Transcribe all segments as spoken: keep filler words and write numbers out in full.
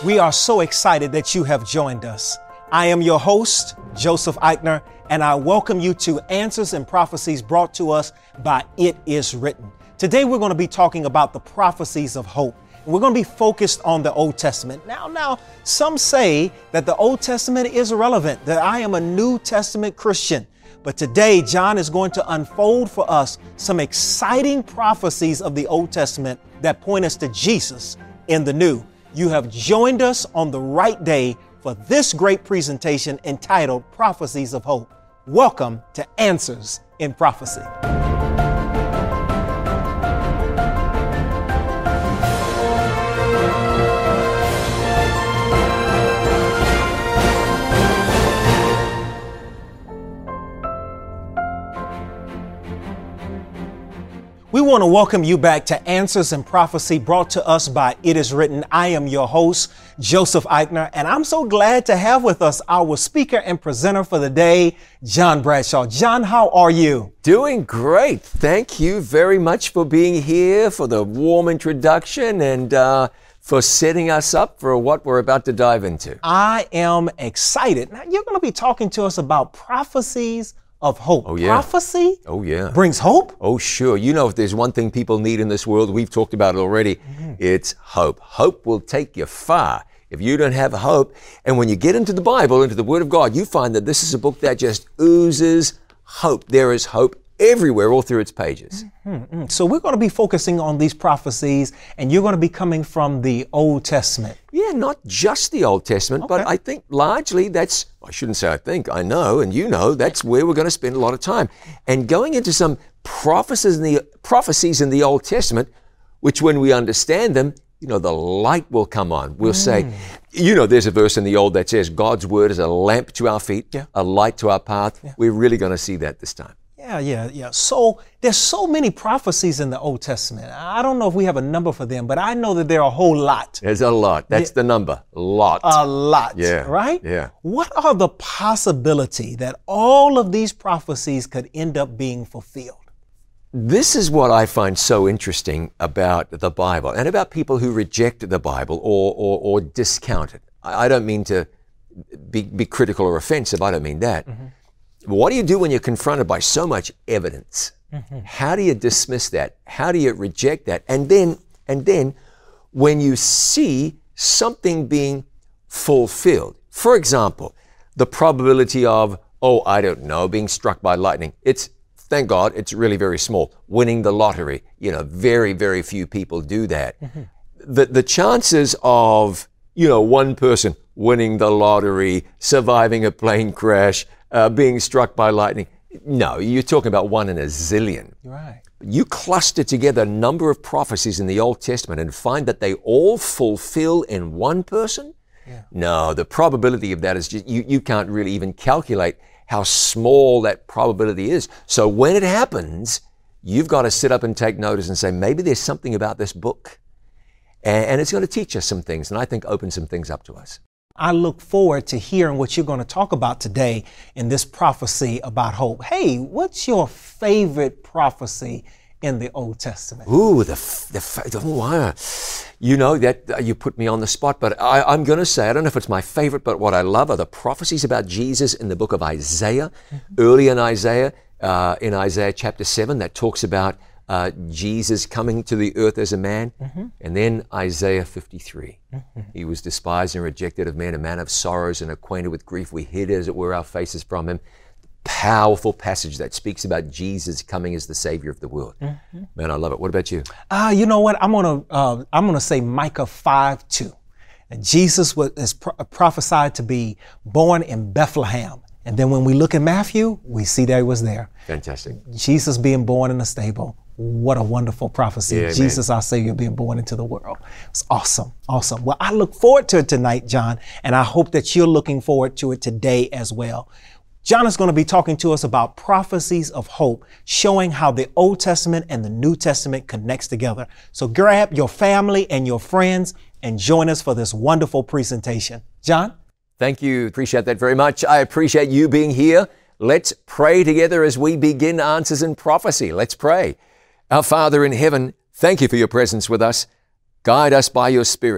We are so excited that you have joined us. I am your host, Joseph Eichner, and I welcome you to Answers and Prophecies brought to us by It Is Written. Today we're going to be talking about the prophecies of hope. We're going to be focused on the Old Testament. Now, now, some say that the Old Testament is irrelevant, that I am a New Testament Christian. But today, John is going to unfold for us some exciting prophecies of the Old Testament that point us to Jesus in the New. You have joined us on the right day for this great presentation entitled Prophecies of Hope. Welcome to Answers in Prophecy. We want to welcome you back to Answers in Prophecy brought to us by It Is Written. I am your host, Joseph Eichner, and I'm so glad to have with us our speaker and presenter for the day, John Bradshaw. John, how are you? Doing great. Thank you very much for being here, for the warm introduction, and uh, for setting us up for what we're about to dive into. I am excited. Now, you're going to be talking to us about prophecies of hope. Oh, yeah. Prophecy Oh, yeah. brings hope? Oh, sure. You know, if there's one thing people need in this world, we've talked about it already, mm-hmm. It's hope. Hope will take you far if you don't have hope. And when you get into the Bible, into the Word of God, you find that this is a book that just oozes hope. There is hope everywhere, all through its pages. Mm-hmm. So we're going to be focusing on these prophecies, and you're going to be coming from the Old Testament. Yeah, not just the Old Testament, okay. But I think largely that's, I shouldn't say I think, I know, and you know, that's where we're going to spend a lot of time. And going into some prophecies in the, prophecies in the Old Testament, which when we understand them, you know, the light will come on. We'll mm. say, you know, there's a verse in the Old that says God's Word is a lamp to our feet, yeah. a light to our path. Yeah. We're really going to see that this time. Yeah, yeah, yeah. So there's so many prophecies in the Old Testament. I don't know if we have a number for them, but I know that there are a whole lot. There's a lot. That's yeah. the number. Lot. A lot. Yeah. Right? Yeah. What are the possibility that all of these prophecies could end up being fulfilled? This is what I find so interesting about the Bible and about people who reject the Bible or or, or discount it. I, I don't mean to be, be critical or offensive. I don't mean that. Mm-hmm. What do you do when you're confronted by so much evidence? Mm-hmm. How do you dismiss that? How do you reject that? And then, and then when you see something being fulfilled, for example, the probability of, oh, I don't know, being struck by lightning. It's, thank God, it's really very small. Winning the lottery, you know, very, very few people do that. Mm-hmm. The, the chances of, you know, one person winning the lottery, surviving a plane crash, Uh, being struck by lightning. No, you're talking about one in a zillion. Right. You cluster together a number of prophecies in the Old Testament and find that they all fulfill in one person? Yeah. No, the probability of that is just, you, you can't really even calculate how small that probability is. So when it happens, you've got to sit up and take notice and say, maybe there's something about this book. And, and it's going to teach us some things, and I think open some things up to us. I look forward to hearing what you're going to talk about today in this prophecy about hope. Hey, what's your favorite prophecy in the Old Testament? Ooh, the, the, the oh, you know, that uh, you put me on the spot, but I, I'm going to say, I don't know if it's my favorite, but what I love are the prophecies about Jesus in the book of Isaiah. Mm-hmm. Early in Isaiah, uh, in Isaiah chapter seven, that talks about Uh, Jesus coming to the earth as a man. Mm-hmm. And then Isaiah fifty-three. Mm-hmm. He was despised and rejected of men, a man of sorrows and acquainted with grief. We hid, as it were, our faces from him. Powerful passage that speaks about Jesus coming as the Savior of the world. Mm-hmm. Man, I love it. What about you? Uh, you know what? I'm gonna uh, I'm gonna say Micah five two. And Jesus was is pro- prophesied to be born in Bethlehem. And then when we look at Matthew, we see that he was there. Fantastic. Jesus being born in a stable. What a wonderful prophecy. Yeah, Jesus, our Savior, being born into the world. It's awesome. Awesome. Well, I look forward to it tonight, John, and I hope that you're looking forward to it today as well. John is going to be talking to us about prophecies of hope, showing how the Old Testament and the New Testament connects together. So grab your family and your friends and join us for this wonderful presentation. John? Thank you. Appreciate that very much. I appreciate you being here. Let's pray together as we begin Answers in Prophecy. Let's pray. Our Father in heaven, thank you for your presence with us. Guide us by your Spirit.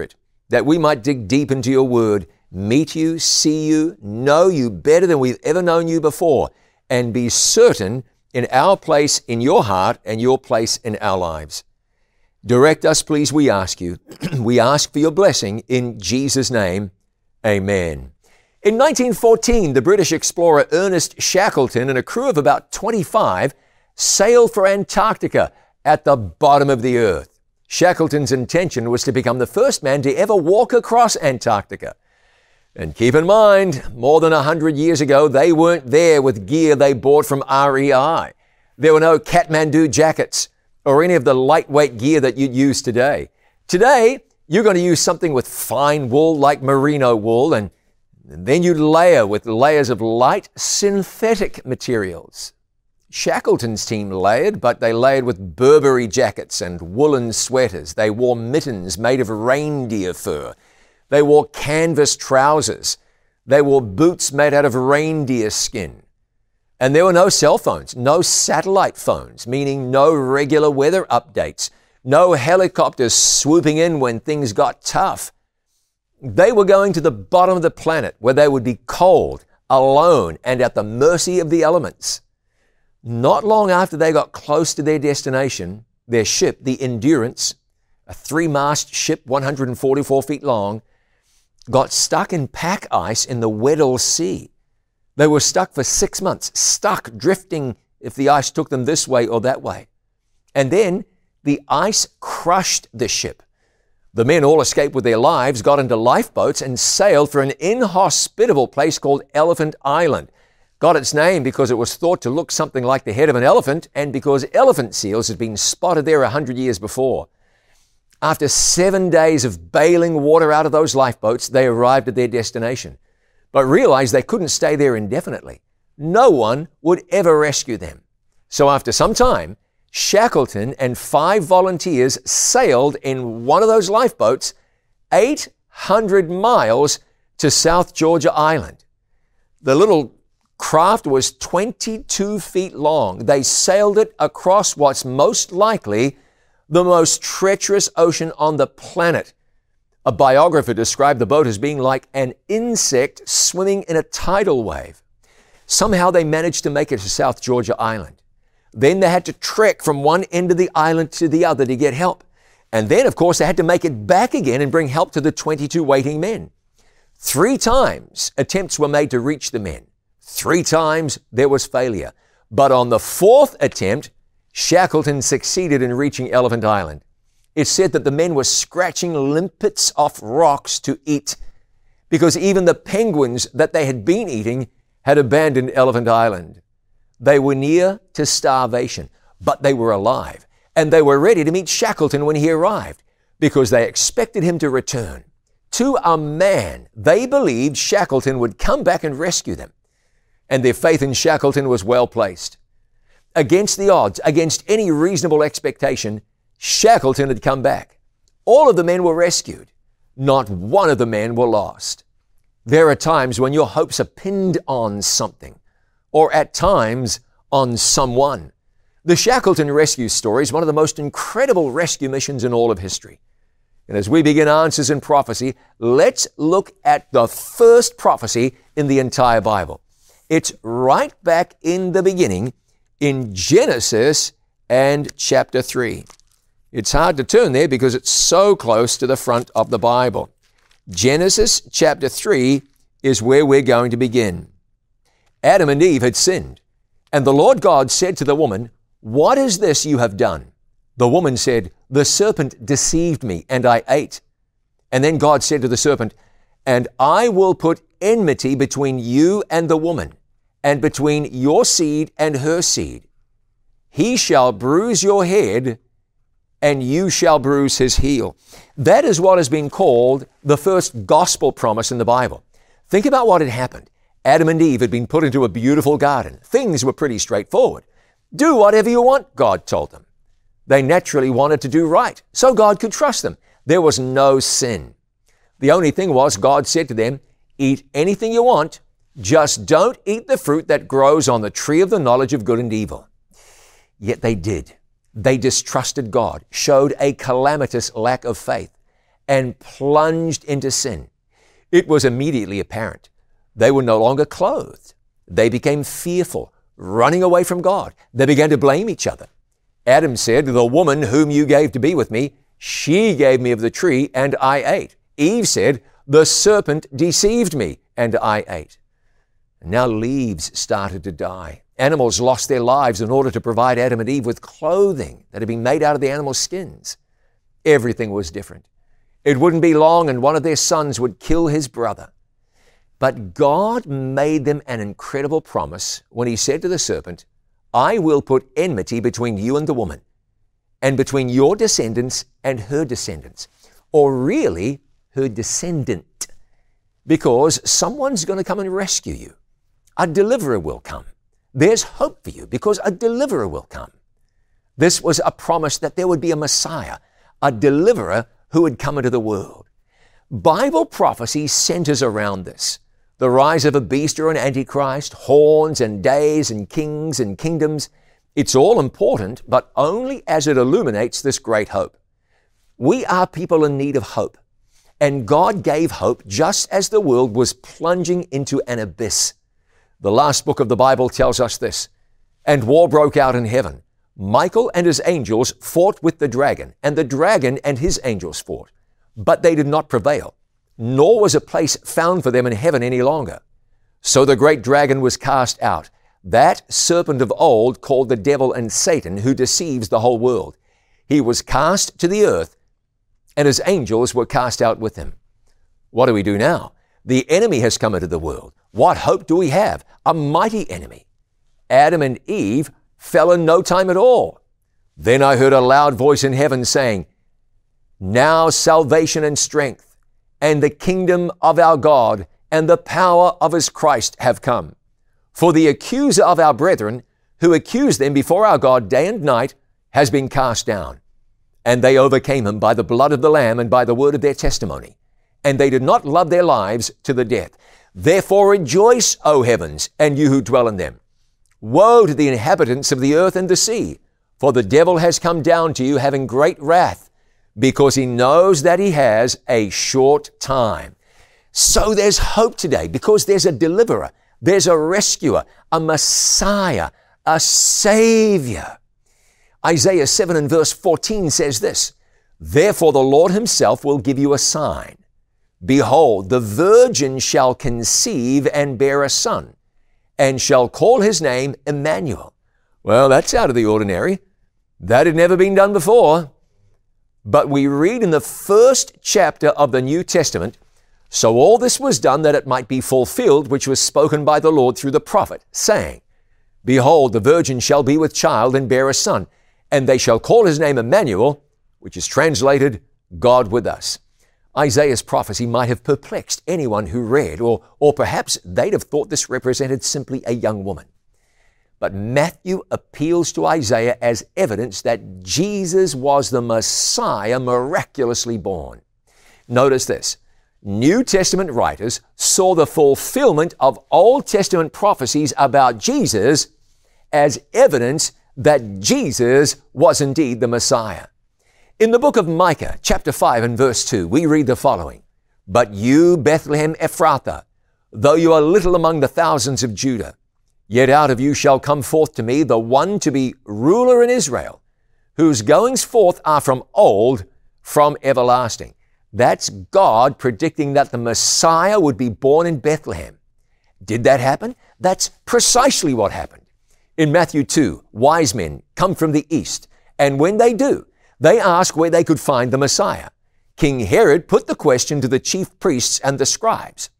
that we might dig deep into your word, meet you, see you, know you better than we've ever known you before, and be certain in our place in your heart and your place in our lives. Direct us, please, we ask you. We ask for your blessing in Jesus' name. Amen. In nineteen fourteen, the British explorer Ernest Shackleton and a crew of about twenty-five sailed for Antarctica at the bottom of the earth. Shackleton's intention was to become the first man to ever walk across Antarctica. And keep in mind, more than a hundred years ago, they weren't there with gear they bought from R E I. There were no Kathmandu jackets or any of the lightweight gear that you'd use today. Today, you're going to use something with fine wool like merino wool, and then you layer with layers of light synthetic materials. Shackleton's team layered, but they layered with Burberry jackets and woolen sweaters. They wore mittens made of reindeer fur. They wore canvas trousers. They wore boots made out of reindeer skin. And there were no cell phones, no satellite phones, meaning no regular weather updates, no helicopters swooping in when things got tough. They were going to the bottom of the planet where they would be cold, alone, and at the mercy of the elements. Not long after they got close to their destination, their ship, the Endurance, a three-mast ship one hundred forty-four feet long, got stuck in pack ice in the Weddell Sea. They were stuck for six months, stuck, drifting if the ice took them this way or that way. And then the ice crushed the ship. The men all escaped with their lives, got into lifeboats, and sailed for an inhospitable place called Elephant Island. Got its name because it was thought to look something like the head of an elephant, and because elephant seals had been spotted there a hundred years before. After seven days of bailing water out of those lifeboats, they arrived at their destination, but realized they couldn't stay there indefinitely. No one would ever rescue them. So after some time, Shackleton and five volunteers sailed in one of those lifeboats eight hundred miles to South Georgia Island. The little craft was twenty-two feet long. They sailed it across what's most likely the most treacherous ocean on the planet. A biographer described the boat as being like an insect swimming in a tidal wave. Somehow they managed to make it to South Georgia Island. Then they had to trek from one end of the island to the other to get help. And then, of course, they had to make it back again and bring help to the twenty-two waiting men. Three times attempts were made to reach the men. Three times there was failure. But on the fourth attempt, Shackleton succeeded in reaching Elephant Island. It's said that the men were scratching limpets off rocks to eat because even the penguins that they had been eating had abandoned Elephant Island. They were near to starvation, but they were alive, and they were ready to meet Shackleton when he arrived because they expected him to return. To a man, they believed Shackleton would come back and rescue them, and their faith in Shackleton was well placed. Against the odds, against any reasonable expectation, Shackleton had come back. All of the men were rescued. Not one of the men were lost. There are times when your hopes are pinned on something, or at times on someone. The Shackleton rescue story is one of the most incredible rescue missions in all of history. And as we begin Answers in Prophecy, let's look at the first prophecy in the entire Bible. It's right back in the beginning in Genesis and chapter three. It's hard to turn there because it's so close to the front of the Bible. Genesis chapter three is where we're going to begin. Adam and Eve had sinned, and the Lord God said to the woman, "What is this you have done?" The woman said, "The serpent deceived me, and I ate." And then God said to the serpent, "And I will put enmity between you and the woman, and between your seed and her seed. He shall bruise your head, and you shall bruise his heel." That is what has been called the first gospel promise in the Bible. Think about what had happened. Adam and Eve had been put into a beautiful garden. Things were pretty straightforward. Do whatever you want, God told them. They naturally wanted to do right, so God could trust them. There was no sin. The only thing was, God said to them, "Eat anything you want, just don't eat the fruit that grows on the tree of the knowledge of good and evil." Yet they did. They distrusted God, showed a calamitous lack of faith. and plunged into sin. It was immediately apparent. They were no longer clothed. They became fearful, running away from God. They began to blame each other. Adam said, "The woman whom you gave to be with me, she gave me of the tree, and I ate." Eve said, "The serpent deceived me, and I ate." And now leaves started to die. Animals lost their lives in order to provide Adam and Eve with clothing that had been made out of the animal skins. Everything was different. It wouldn't be long and one of their sons would kill his brother. But God made them an incredible promise when he said to the serpent, "I will put enmity between you and the woman, and between your descendants and her descendants," or really her descendant, because someone's going to come and rescue you. A deliverer will come. There's hope for you because a deliverer will come. This was a promise that there would be a Messiah, a deliverer who would come into the world. Bible prophecy centers around this. The rise of a beast or an antichrist, horns and days and kings and kingdoms. It's all important, but only as it illuminates this great hope. We are people in need of hope, and God gave hope just as the world was plunging into an abyss. The last book of the Bible tells us this, "And war broke out in heaven. Michael and his angels fought with the dragon, and the dragon and his angels fought. But they did not prevail, nor was a place found for them in heaven any longer. So the great dragon was cast out, that serpent of old called the devil and Satan, who deceives the whole world. He was cast to the earth, and his angels were cast out with him." What do we do now? The enemy has come into the world. What hope do we have? A mighty enemy. Adam and Eve fell in no time at all. Then I heard a loud voice in heaven saying, "Now salvation and strength, and the kingdom of our God, and the power of his Christ have come. For the accuser of our brethren, who accused them before our God day and night, has been cast down. And they overcame him by the blood of the Lamb and by the word of their testimony. And they did not love their lives to the death. Therefore rejoice, O heavens, and you who dwell in them. Woe to the inhabitants of the earth and the sea, for the devil has come down to you having great wrath, because he knows that he has a short time." So there's hope today because there's a deliverer, there's a rescuer, a Messiah, a Savior. Isaiah seven and verse fourteen says this, "Therefore the Lord himself will give you a sign. Behold, the virgin shall conceive and bear a son, and shall call his name Emmanuel." Well, that's out of the ordinary. That had never been done before. But we read in the first chapter of the New Testament, "So all this was done that it might be fulfilled, which was spoken by the Lord through the prophet, saying, Behold, the virgin shall be with child and bear a son, and they shall call his name Emmanuel," which is translated, "God with us." Isaiah's prophecy might have perplexed anyone who read, or, or perhaps they'd have thought this represented simply a young woman. But Matthew appeals to Isaiah as evidence that Jesus was the Messiah miraculously born. Notice this. New Testament writers saw the fulfillment of Old Testament prophecies about Jesus as evidence that Jesus was indeed the Messiah. In the book of Micah, chapter five and verse two, we read the following, "But you, Bethlehem Ephrathah, though you are little among the thousands of Judah, yet out of you shall come forth to me the one to be ruler in Israel, whose goings forth are from old, from everlasting." That's God predicting that the Messiah would be born in Bethlehem. Did that happen? That's precisely what happened. In Matthew two, wise men come from the east, and when they do, they ask where they could find the Messiah. King Herod put the question to the chief priests and the scribes.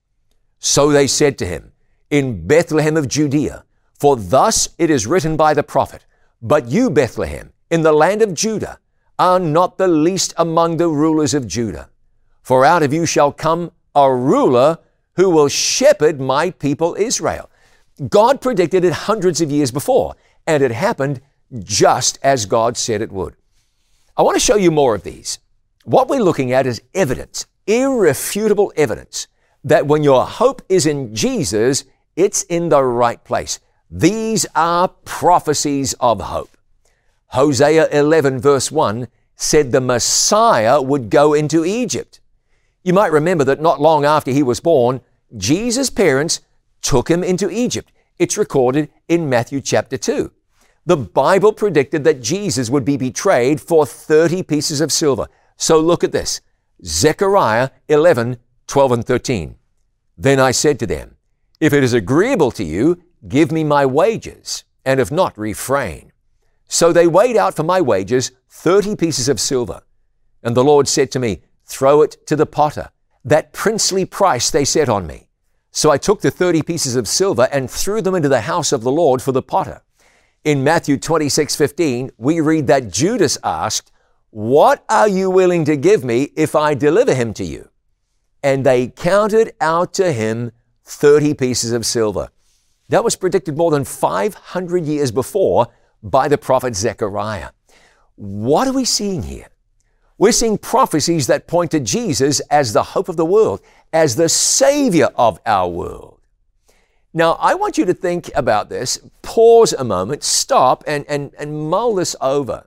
So they said to him, "In Bethlehem of Judea, for thus it is written by the prophet, But you, Bethlehem, in the land of Judah, are not the least among the rulers of Judah. For out of you shall come a ruler who will shepherd my people Israel." God predicted it hundreds of years before, and it happened just as God said it would. I want to show you more of these. What we're looking at is evidence, irrefutable evidence, that when your hope is in Jesus, it's in the right place. These are prophecies of hope. Hosea eleven verse one said the Messiah would go into Egypt. You might remember that not long after he was born, Jesus' parents took him into Egypt. It's recorded in Matthew chapter two. The Bible predicted that Jesus would be betrayed for thirty pieces of silver. So look at this. Zechariah eleven, twelve and thirteen. Then I said to them, if it is agreeable to you, give me my wages, and if not, refrain. So they weighed out for my wages thirty pieces of silver. And the Lord said to me, throw it to the potter. That princely price they set on me. So I took the thirty pieces of silver and threw them into the house of the Lord for the potter. In Matthew twenty-six fifteen, we read that Judas asked, what are you willing to give me if I deliver him to you? And they counted out to him thirty pieces of silver. That was predicted more than five hundred years before by the prophet Zechariah. What are we seeing here? We're seeing prophecies that point to Jesus as the hope of the world, as the Savior of our world. Now, I want you to think about this, pause a moment, stop, and, and, and mull this over.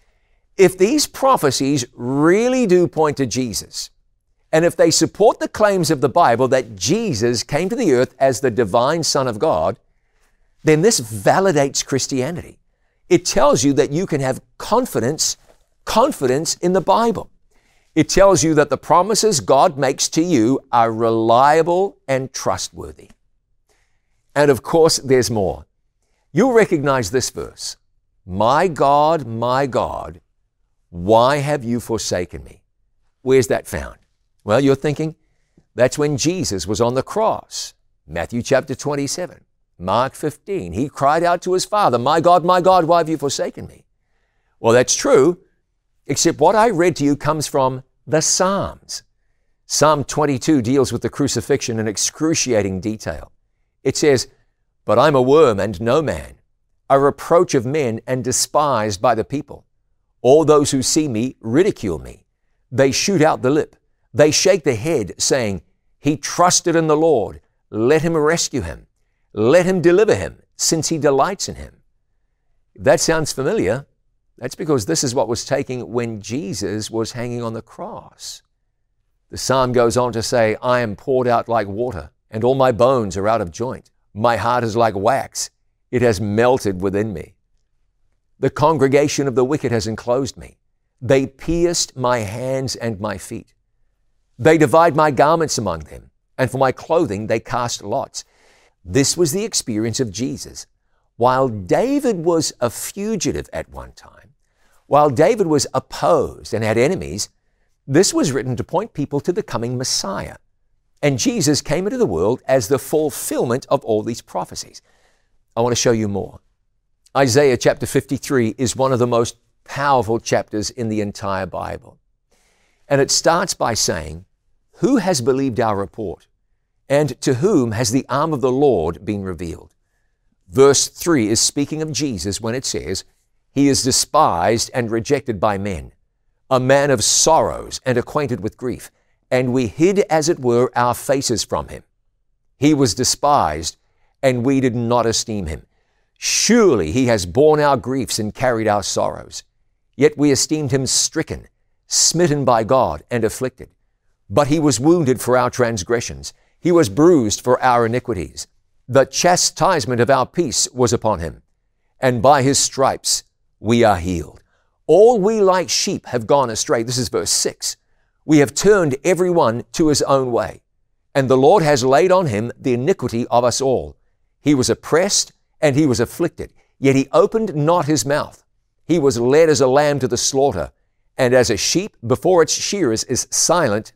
If these prophecies really do point to Jesus, and if they support the claims of the Bible that Jesus came to the earth as the divine Son of God, then this validates Christianity. It tells you that you can have confidence, confidence in the Bible. It tells you that the promises God makes to you are reliable and trustworthy. And of course, there's more. You'll recognize this verse. My God, my God, why have you forsaken me? Where's that found? Well, you're thinking, that's when Jesus was on the cross. Matthew chapter twenty-seven, Mark fifteen. He cried out to his Father, my God, my God, why have you forsaken me? Well, that's true, except what I read to you comes from the Psalms. Psalm twenty-two deals with the crucifixion in excruciating detail. It says, but I'm a worm and no man, a reproach of men and despised by the people. All those who see me ridicule me. They shoot out the lip. They shake the head, saying, he trusted in the Lord. Let him rescue him. Let him deliver him, since he delights in him. If that sounds familiar, that's because this is what was taken when Jesus was hanging on the cross. The psalm goes on to say, I am poured out like water, and all my bones are out of joint. My heart is like wax. It has melted within me. The congregation of the wicked has enclosed me. They pierced my hands and my feet. They divide my garments among them, and for my clothing they cast lots. This was the experience of Jesus. While David was a fugitive at one time, while David was opposed and had enemies, this was written to point people to the coming Messiah. And Jesus came into the world as the fulfillment of all these prophecies. I want to show you more. Isaiah chapter fifty-three is one of the most powerful chapters in the entire Bible. And it starts by saying, who has believed our report? And to whom has the arm of the Lord been revealed? Verse three is speaking of Jesus when it says, he is despised and rejected by men, a man of sorrows and acquainted with grief, and we hid, as it were, our faces from him. He was despised, and we did not esteem him. Surely he has borne our griefs and carried our sorrows. Yet we esteemed him stricken, smitten by God, and afflicted. But he was wounded for our transgressions. He was bruised for our iniquities. The chastisement of our peace was upon him, and by his stripes we are healed. All we like sheep have gone astray. This is verse six. We have turned every one to his own way, and the Lord has laid on him the iniquity of us all. He was oppressed and he was afflicted, yet he opened not his mouth. He was led as a lamb to the slaughter, and as a sheep before its shearers is silent,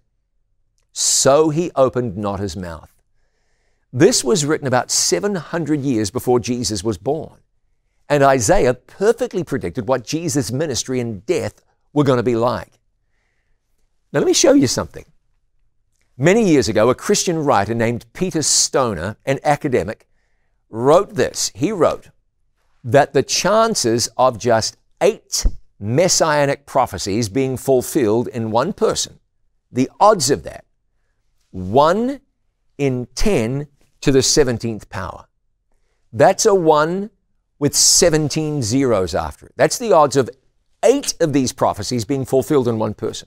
so he opened not his mouth. This was written about seven hundred years before Jesus was born. And Isaiah perfectly predicted what Jesus' ministry and death were going to be like. Now let me show you something. Many years ago, a Christian writer named Peter Stoner, an academic, wrote this. He wrote that the chances of just eight messianic prophecies being fulfilled in one person, the odds of that, one in ten to the seventeenth power. That's a one with seventeen zeros after it. That's the odds of eight of these prophecies being fulfilled in one person.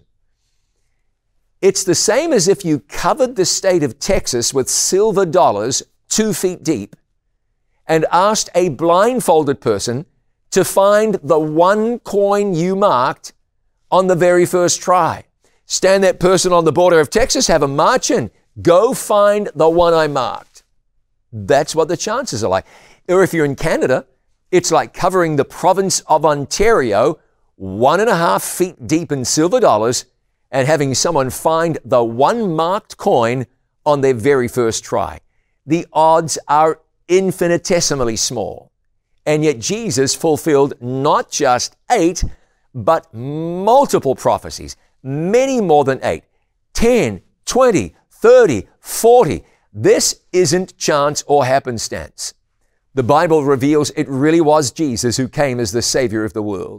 It's the same as if you covered the state of Texas with silver dollars two feet deep and asked a blindfolded person to find the one coin you marked on the very first try. Stand that person on the border of Texas, have a march in, go find the one I marked. That's what the chances are like. Or if you're in Canada, it's like covering the province of Ontario one and a half feet deep in silver dollars and having someone find the one marked coin on their very first try. The odds are infinitesimally small. And yet Jesus fulfilled not just eight, but multiple prophecies, many more than eight, ten, twenty, thirty, forty. This isn't chance or happenstance. The Bible reveals it really was Jesus who came as the Savior of the world.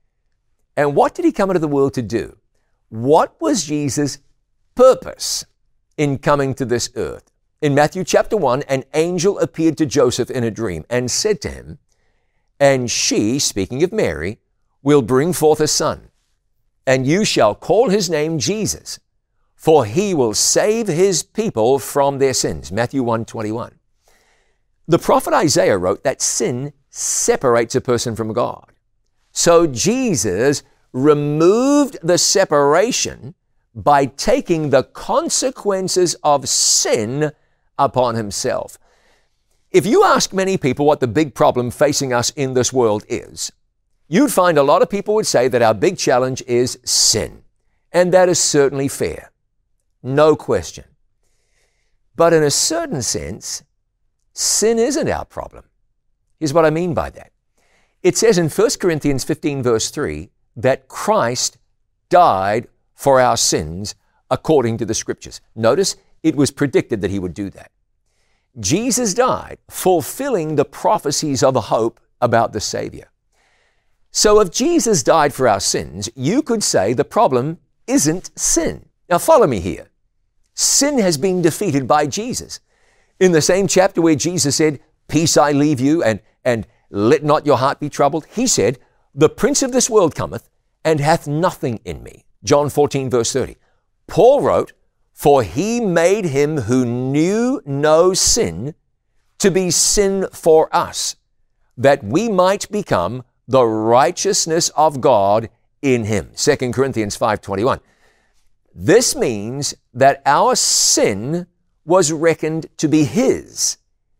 And what did he come into the world to do? What was Jesus' purpose in coming to this earth? In Matthew chapter one, an angel appeared to Joseph in a dream and said to him, "And she," speaking of Mary, "will bring forth a son, and you shall call his name Jesus, for he will save his people from their sins." Matthew one twenty-one. The prophet Isaiah wrote that sin separates a person from God. So Jesus removed the separation by taking the consequences of sin upon himself. If you ask many people what the big problem facing us in this world is, you'd find a lot of people would say that our big challenge is sin. And that is certainly fair. No question. But in a certain sense, sin isn't our problem. Here's what I mean by that. It says in First Corinthians fifteen verse three that Christ died for our sins according to the Scriptures. Notice it was predicted that he would do that. Jesus died fulfilling the prophecies of hope about the Savior. So if Jesus died for our sins, you could say the problem isn't sin. Now follow me here. Sin has been defeated by Jesus. In the same chapter where Jesus said, "Peace I leave you, and, and let not your heart be troubled," he said, "The prince of this world cometh, and hath nothing in me." John fourteen verse thirty. Paul wrote, "For he made him who knew no sin to be sin for us, that we might become the righteousness of God in him." Second Corinthians five twenty-one. This means that our sin was reckoned to be his.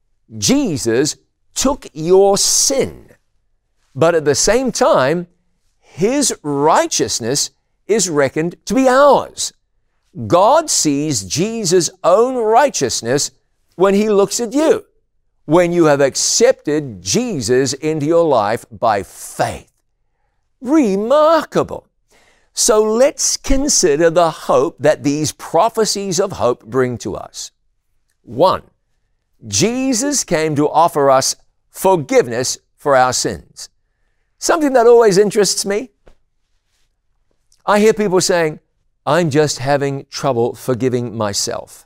Jesus took your sin, but at the same time, his righteousness is reckoned to be ours. God sees Jesus' own righteousness when he looks at you, when you have accepted Jesus into your life by faith. Remarkable. So let's consider the hope that these prophecies of hope bring to us. One, Jesus came to offer us forgiveness for our sins. Something that always interests me. I hear people saying, "I'm just having trouble forgiving myself."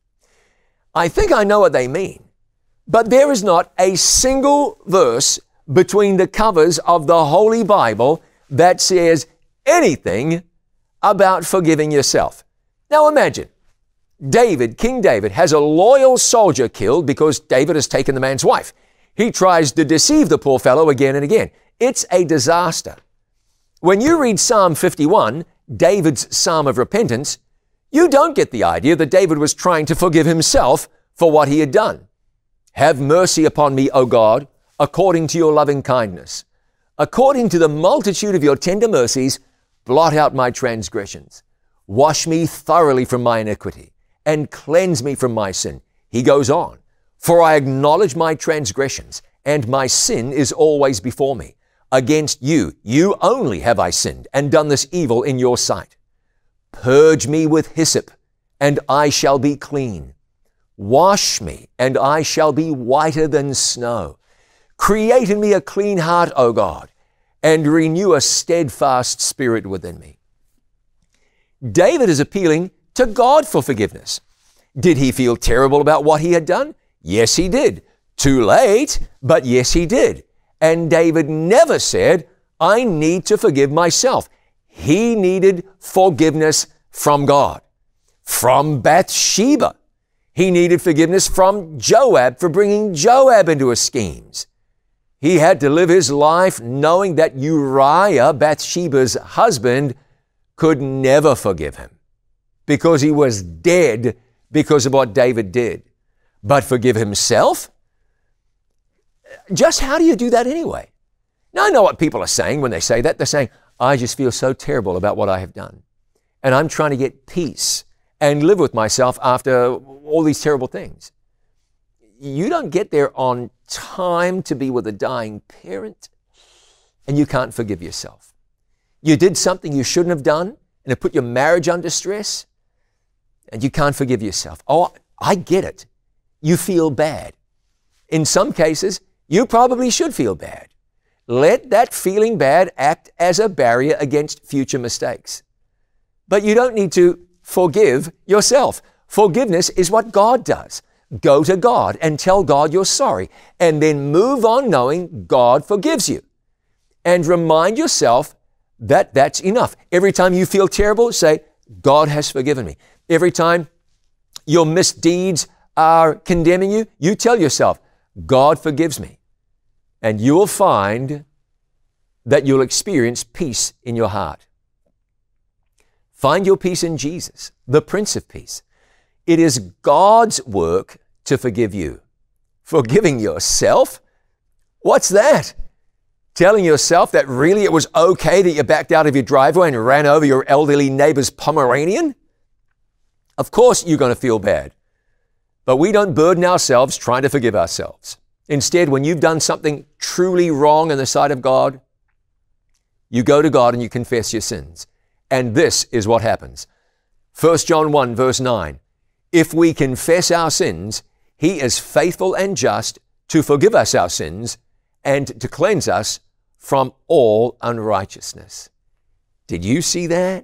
I think I know what they mean, but there is not a single verse between the covers of the Holy Bible that says anything about forgiving yourself. Now imagine, David, King David, has a loyal soldier killed because David has taken the man's wife. He tries to deceive the poor fellow again and again. It's a disaster. When you read Psalm fifty-one, David's Psalm of repentance, you don't get the idea that David was trying to forgive himself for what he had done. "Have mercy upon me, O God, according to your loving kindness. According to the multitude of your tender mercies, blot out my transgressions. Wash me thoroughly from my iniquity, and cleanse me from my sin." He goes on, "For I acknowledge my transgressions, and my sin is always before me. Against you, you only have I sinned, and done this evil in your sight. Purge me with hyssop, and I shall be clean. Wash me, and I shall be whiter than snow. Create in me a clean heart, O God, and renew a steadfast spirit within me." David is appealing to God for forgiveness. Did he feel terrible about what he had done? Yes, he did. Too late, but yes, he did. And David never said, I need to forgive myself. He needed forgiveness from God. From Bathsheba. He needed forgiveness from Joab for bringing Joab into his schemes. He had to live his life knowing that Uriah, Bathsheba's husband, could never forgive him because he was dead because of what David did. But forgive himself? Just how do you do that anyway? Now, I know what people are saying when they say that. They're saying, I just feel so terrible about what I have done. And I'm trying to get peace and live with myself after all these terrible things. You don't get there on time to be with a dying parent, and you can't forgive yourself. You did something you shouldn't have done, and it put your marriage under stress, and you can't forgive yourself. Oh, I get it. You feel bad. In some cases, you probably should feel bad. Let that feeling bad act as a barrier against future mistakes. But you don't need to forgive yourself. Forgiveness is what God does. Go to God and tell God you're sorry, and then move on knowing God forgives you. And remind yourself that that's enough. Every time you feel terrible, say, God has forgiven me. Every time your misdeeds are condemning you, you tell yourself, God forgives me. And you will find that you'll experience peace in your heart. Find your peace in Jesus, the Prince of Peace. It is God's work to forgive you. Forgiving yourself? What's that? Telling yourself that really it was okay that you backed out of your driveway and ran over your elderly neighbor's Pomeranian? Of course you're going to feel bad. But we don't burden ourselves trying to forgive ourselves. Instead, when you've done something truly wrong in the sight of God, you go to God and you confess your sins. And this is what happens. First John one, verse nine. If we confess our sins, He is faithful and just to forgive us our sins and to cleanse us from all unrighteousness. Did you see that?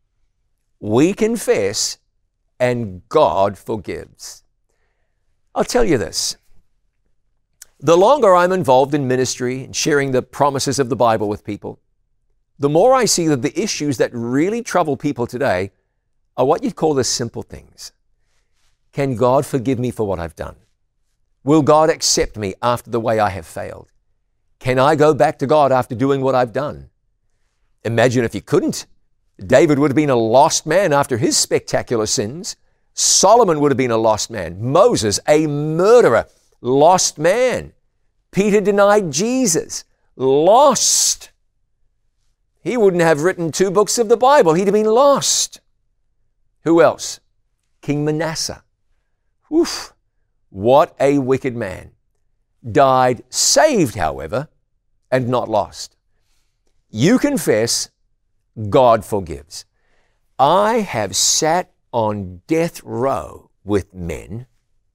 We confess and God forgives. I'll tell you this. The longer I'm involved in ministry and sharing the promises of the Bible with people, the more I see that the issues that really trouble people today are what you'd call the simple things. Can God forgive me for what I've done? Will God accept me after the way I have failed? Can I go back to God after doing what I've done? Imagine if you couldn't. David would have been a lost man after his spectacular sins. Solomon would have been a lost man. Moses, a murderer, lost man. Peter denied Jesus, lost. He wouldn't have written two books of the Bible. He'd have been lost. Who else? King Manasseh. Oof, what a wicked man. Died saved, however, and not lost. You confess, God forgives. I have sat on death row with men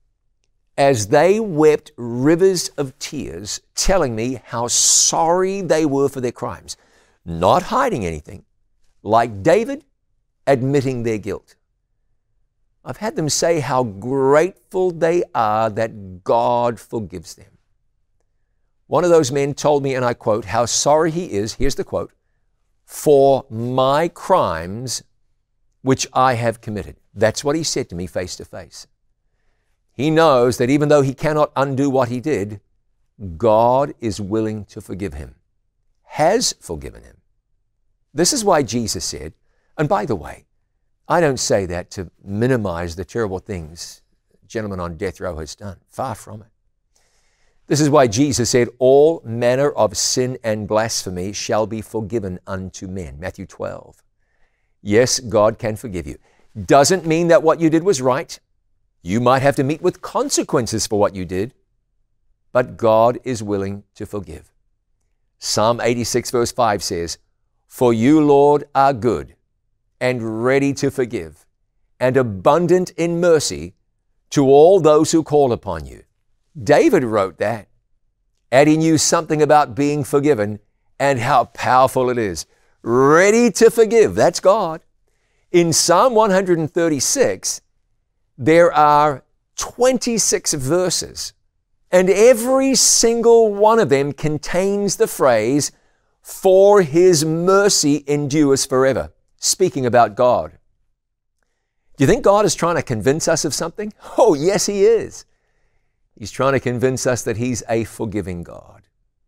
as they wept rivers of tears, telling me how sorry they were for their crimes, not hiding anything, like David, admitting their guilt. I've had them say how grateful they are that God forgives them. One of those men told me, and I quote, how sorry he is, here's the quote, for my crimes which I have committed. That's what he said to me face to face. He knows that even though he cannot undo what he did, God is willing to forgive him, has forgiven him. This is why Jesus said, and by the way, I don't say that to minimize the terrible things a gentleman on death row has done. Far from it. This is why Jesus said, all manner of sin and blasphemy shall be forgiven unto men. Matthew twelve. Yes, God can forgive you. Doesn't mean that what you did was right. You might have to meet with consequences for what you did, but God is willing to forgive. Psalm eighty-six verse five says, for you, Lord, are good and ready to forgive, and abundant in mercy to all those who call upon you. David wrote that, and he knew something about being forgiven and how powerful it is. Ready to forgive, that's God. In Psalm one thirty-six, there are twenty-six verses, and every single one of them contains the phrase, for his mercy endures forever. Speaking about God. Do you think God is trying to convince us of something? Oh, yes, he is. He's trying to convince us that he's a forgiving God.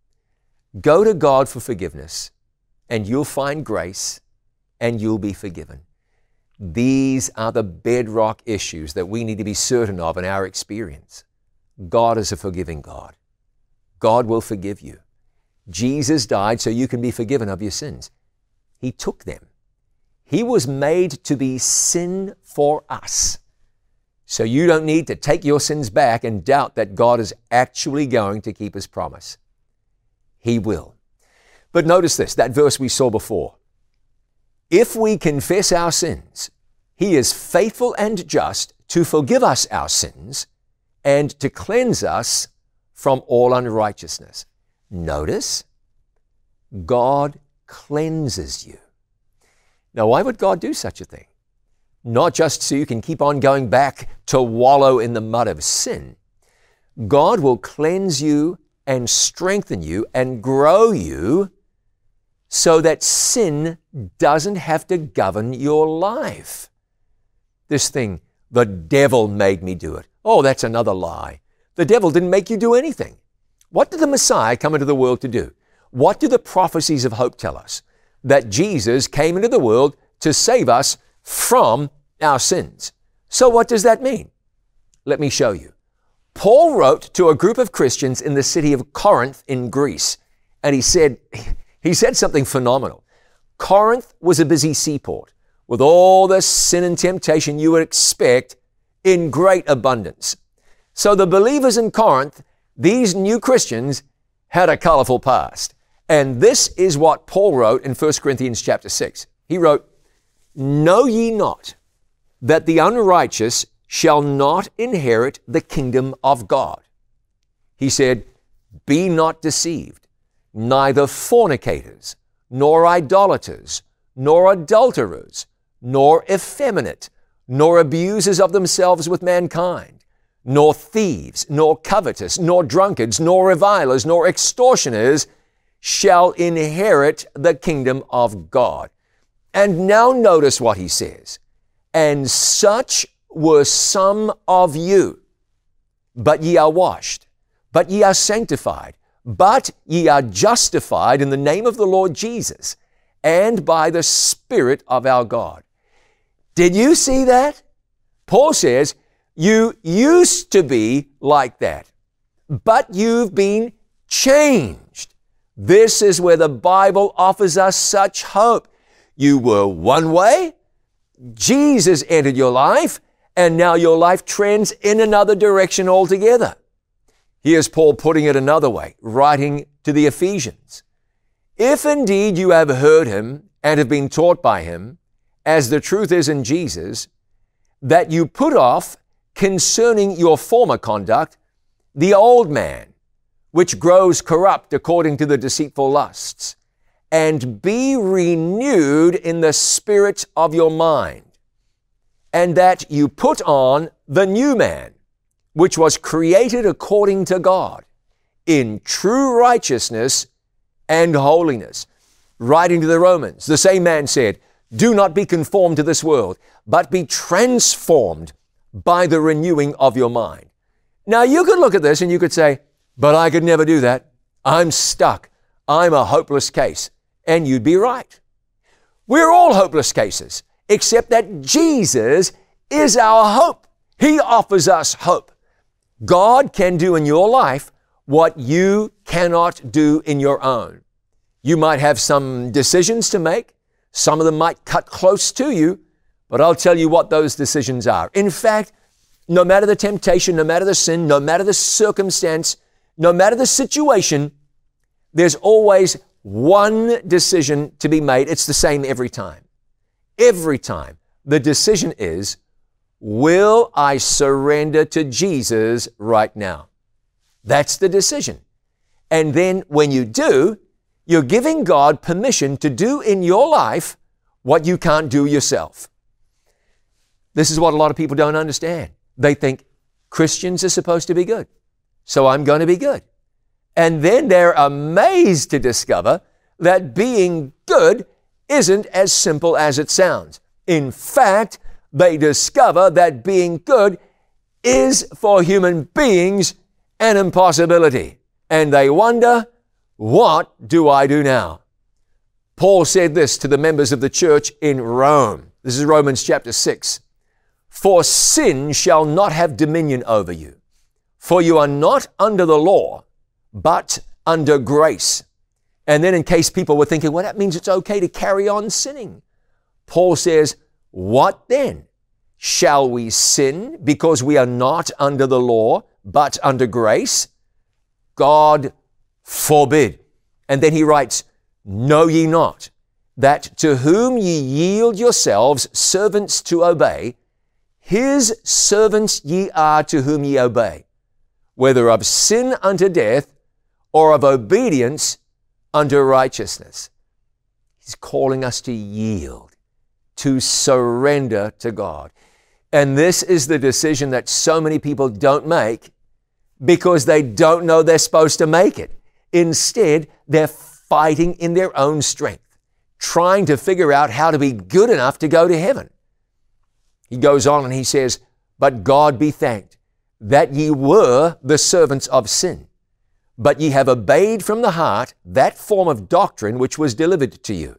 Go to God for forgiveness, and you'll find grace, and you'll be forgiven. These are the bedrock issues that we need to be certain of in our experience. God is a forgiving God. God will forgive you. Jesus died so you can be forgiven of your sins. He took them. He was made to be sin for us. So you don't need to take your sins back and doubt that God is actually going to keep his promise. He will. But notice this, that verse we saw before. If we confess our sins, he is faithful and just to forgive us our sins and to cleanse us from all unrighteousness. Notice, God cleanses you. Now, why would God do such a thing? Not just so you can keep on going back to wallow in the mud of sin. God will cleanse you and strengthen you and grow you so that sin doesn't have to govern your life. This thing, the devil made me do it. Oh, that's another lie. The devil didn't make you do anything. What did the Messiah come into the world to do? What do the prophecies of hope tell us? That Jesus came into the world to save us from our sins. So what does that mean? Let me show you. Paul wrote to a group of Christians in the city of Corinth in Greece, and he said, he said something phenomenal. Corinth was a busy seaport with all the sin and temptation you would expect in great abundance. So the believers in Corinth, these new Christians, had a colorful past. And this is what Paul wrote in First Corinthians chapter six. He wrote, "Know ye not that the unrighteous shall not inherit the kingdom of God?" He said, "Be not deceived, neither fornicators, nor idolaters, nor adulterers, nor effeminate, nor abusers of themselves with mankind, nor thieves, nor covetous, nor drunkards, nor revilers, nor extortioners shall inherit the kingdom of God." And now notice what he says. "And such were some of you, but ye are washed, but ye are sanctified, but ye are justified in the name of the Lord Jesus, and by the Spirit of our God." Did you see that? Paul says, you used to be like that, but you've been changed. This is where the Bible offers us such hope. You were one way, Jesus entered your life, and now your life trends in another direction altogether. Here's Paul putting it another way, writing to the Ephesians. "If indeed you have heard him and have been taught by him, as the truth is in Jesus, that you put off concerning your former conduct the old man, which grows corrupt according to the deceitful lusts, and be renewed in the spirit of your mind, and that you put on the new man, which was created according to God, in true righteousness and holiness." Writing to the Romans, the same man said, "Do not be conformed to this world, but be transformed by the renewing of your mind." Now you could look at this and you could say, "But I could never do that. I'm stuck. I'm a hopeless case." And you'd be right. We're all hopeless cases, except that Jesus is our hope. He offers us hope. God can do in your life what you cannot do in your own. You might have some decisions to make. Some of them might cut close to you, but I'll tell you what those decisions are. In fact, no matter the temptation, no matter the sin, no matter the circumstance, no matter the situation, there's always one decision to be made. It's the same every time. Every time. The decision is, will I surrender to Jesus right now? That's the decision. And then when you do, you're giving God permission to do in your life what you can't do yourself. This is what a lot of people don't understand. They think Christians are supposed to be good, so I'm going to be good. And then they're amazed to discover that being good isn't as simple as it sounds. In fact, they discover that being good is for human beings an impossibility. And they wonder, what do I do now? Paul said this to the members of the church in Rome. This is Romans chapter six. For sin shall not have dominion over you, for you are not under the law, but under grace. And then in case people were thinking, well, that means it's okay to carry on sinning. Paul says, what then? Shall we sin because we are not under the law, but under grace? God forbid. And then he writes, know ye not that to whom ye yield yourselves servants to obey, his servants ye are to whom ye obey, whether of sin unto death or of obedience unto righteousness. He's calling us to yield, to surrender to God. And this is the decision that so many people don't make because they don't know they're supposed to make it. Instead, they're fighting in their own strength, trying to figure out how to be good enough to go to heaven. He goes on and he says, but God be thanked that ye were the servants of sin, but ye have obeyed from the heart that form of doctrine which was delivered to you.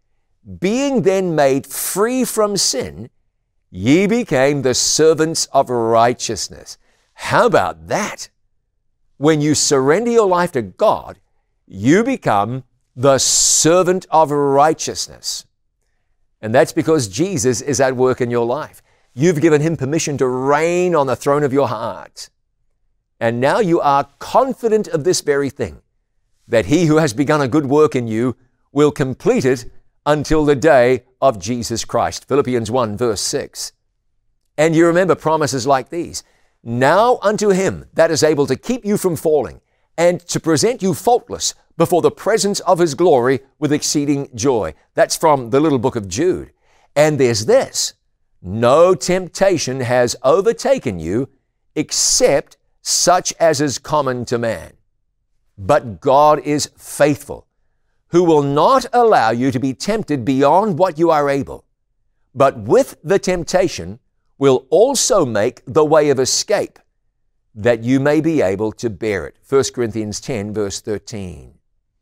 Being then made free from sin, ye became the servants of righteousness. How about that? When you surrender your life to God, you become the servant of righteousness. And that's because Jesus is at work in your life. You've given him permission to reign on the throne of your heart. And now you are confident of this very thing, that he who has begun a good work in you will complete it until the day of Jesus Christ. Philippians one verse six. And you remember promises like these. Now unto him that is able to keep you from falling and to present you faultless before the presence of his glory with exceeding joy. That's from the little book of Jude. And there's this. No temptation has overtaken you except such as is common to man. But God is faithful, who will not allow you to be tempted beyond what you are able, but with the temptation will also make the way of escape, that you may be able to bear it. First Corinthians ten, verse thirteen.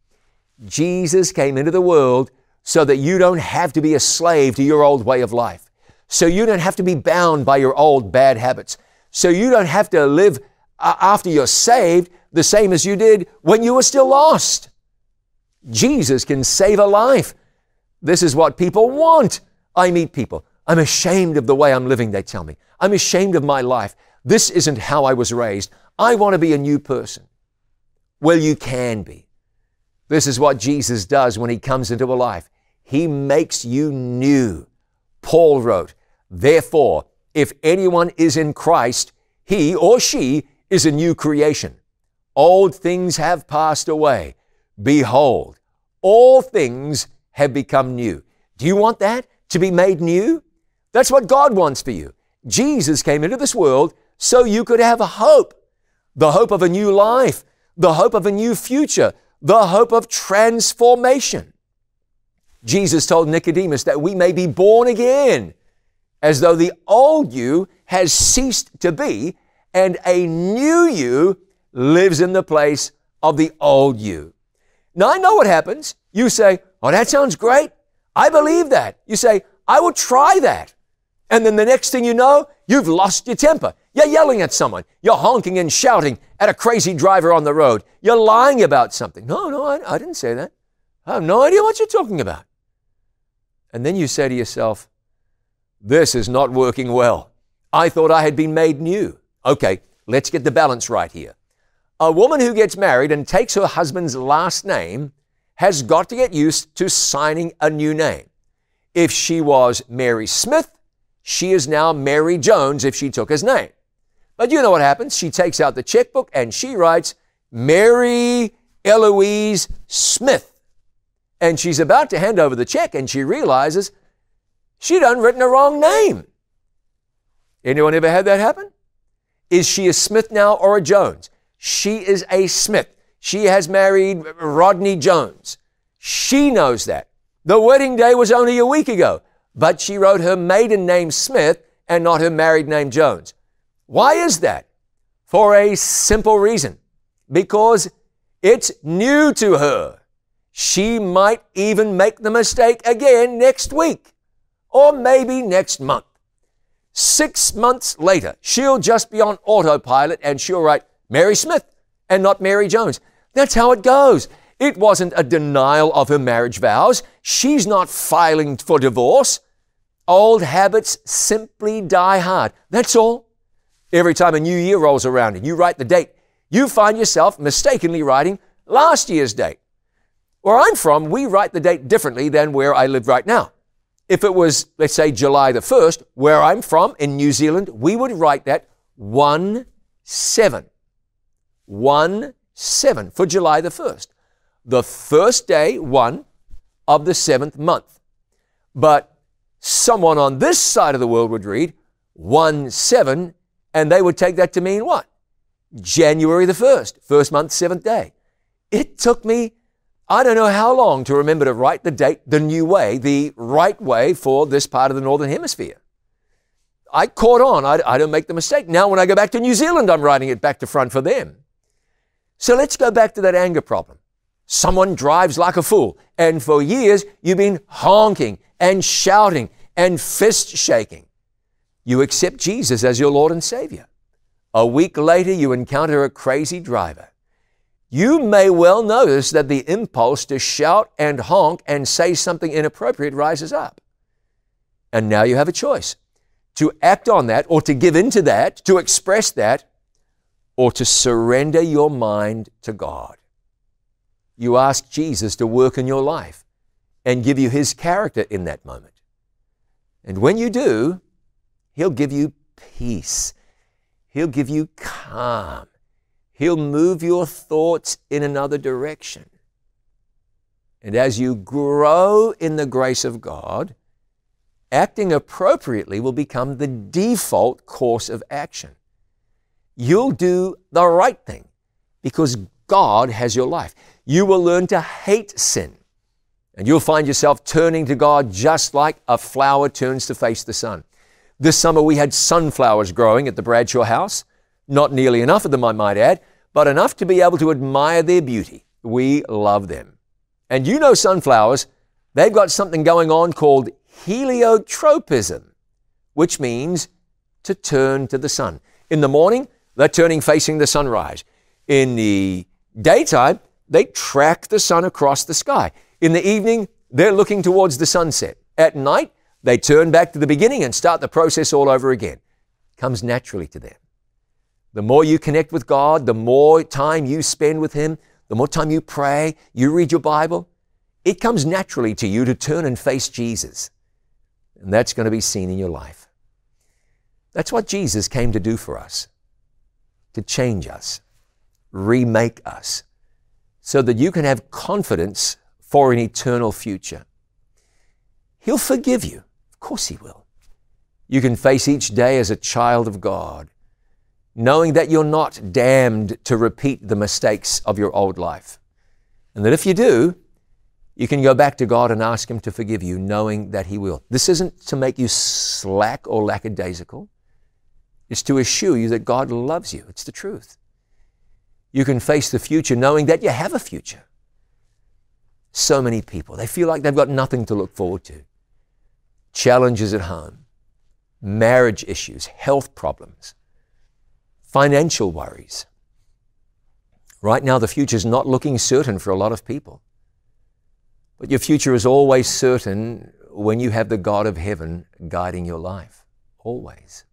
Jesus came into the world so that you don't have to be a slave to your old way of life, so you don't have to be bound by your old bad habits, so you don't have to live uh, after you're saved the same as you did when you were still lost. Jesus can save a life. This is what people want. I meet people. I'm ashamed of the way I'm living, they tell me. I'm ashamed of my life. This isn't how I was raised. I want to be a new person. Well, you can be. This is what Jesus does when he comes into a life. He makes you new. Paul wrote, therefore, if anyone is in Christ, he or she is a new creation. Old things have passed away. Behold, all things have become new. Do you want that? To be made new? That's what God wants for you. Jesus came into this world so you could have a hope. The hope of a new life. The hope of a new future. The hope of transformation. Jesus told Nicodemus that we may be born again, as though the old you has ceased to be, and a new you lives in the place of the old you. Now, I know what happens. You say, oh, that sounds great. I believe that. You say, I will try that. And then the next thing you know, you've lost your temper. You're yelling at someone. You're honking and shouting at a crazy driver on the road. You're lying about something. No, no, I, I didn't say that. I have no idea what you're talking about. And then you say to yourself, this is not working well. I thought I had been made new. Okay, let's get the balance right here. A woman who gets married and takes her husband's last name has got to get used to signing a new name. If she was Mary Smith, she is now Mary Jones if she took his name. But you know what happens? She takes out the checkbook and she writes Mary Eloise Smith. And she's about to hand over the check and she realizes she done written a wrong name. Anyone ever had that happen? Is she a Smith now or a Jones? She is a Smith. She has married Rodney Jones. She knows that. The wedding day was only a week ago, but she wrote her maiden name Smith and not her married name Jones. Why is that? For a simple reason. Because it's new to her. She might even make the mistake again next week, or maybe next month. Six months later, she'll just be on autopilot and she'll write Mary Smith and not Mary Jones. That's how it goes. It wasn't a denial of her marriage vows. She's not filing for divorce. Old habits simply die hard. That's all. Every time a new year rolls around and you write the date, you find yourself mistakenly writing last year's date. Where I'm from, we write the date differently than where I live right now. If it was, let's say, July the first, where I'm from in New Zealand, we would write that one seven. one seven for July the first. The first day, one, of the seventh month. But someone on this side of the world would read one seven, and they would take that to mean what? January the first, first month, seventh day. It took me, I don't know how long to remember to write the date the new way, the right way for this part of the Northern Hemisphere. I caught on. I, I don't make the mistake. Now when I go back to New Zealand, I'm writing it back to front for them. So let's go back to that anger problem. Someone drives like a fool, and for years you've been honking and shouting and fist shaking. You accept Jesus as your Lord and Savior. A week later, you encounter a crazy driver. You may well notice that the impulse to shout and honk and say something inappropriate rises up. And now you have a choice to act on that, or to give in to that, to express that, or to surrender your mind to God. You ask Jesus to work in your life and give you His character in that moment. And when you do, He'll give you peace. He'll give you calm. He'll move your thoughts in another direction. And as you grow in the grace of God, acting appropriately will become the default course of action. You'll do the right thing because God has your life. You will learn to hate sin, and you'll find yourself turning to God just like a flower turns to face the sun. This summer we had sunflowers growing at the Bradshaw house. Not nearly enough of them, I might add, but enough to be able to admire their beauty. We love them. And you know sunflowers, they've got something going on called heliotropism, which means to turn to the sun. In the morning, they're turning facing the sunrise. In the daytime, they track the sun across the sky. In the evening, they're looking towards the sunset. At night, they turn back to the beginning and start the process all over again. It comes naturally to them. The more you connect with God, the more time you spend with Him, the more time you pray, you read your Bible, it comes naturally to you to turn and face Jesus. And that's going to be seen in your life. That's what Jesus came to do for us, to change us, remake us, so that you can have confidence for an eternal future. He'll forgive you. Of course He will. You can face each day as a child of God, knowing that you're not damned to repeat the mistakes of your old life. And that if you do, you can go back to God and ask Him to forgive you, knowing that He will. This isn't to make you slack or lackadaisical. It's to assure you that God loves you. It's the truth. You can face the future knowing that you have a future. So many people, they feel like they've got nothing to look forward to. Challenges at home, marriage issues, health problems, financial worries. Right now, the future is not looking certain for a lot of people. But your future is always certain when you have the God of heaven guiding your life. Always.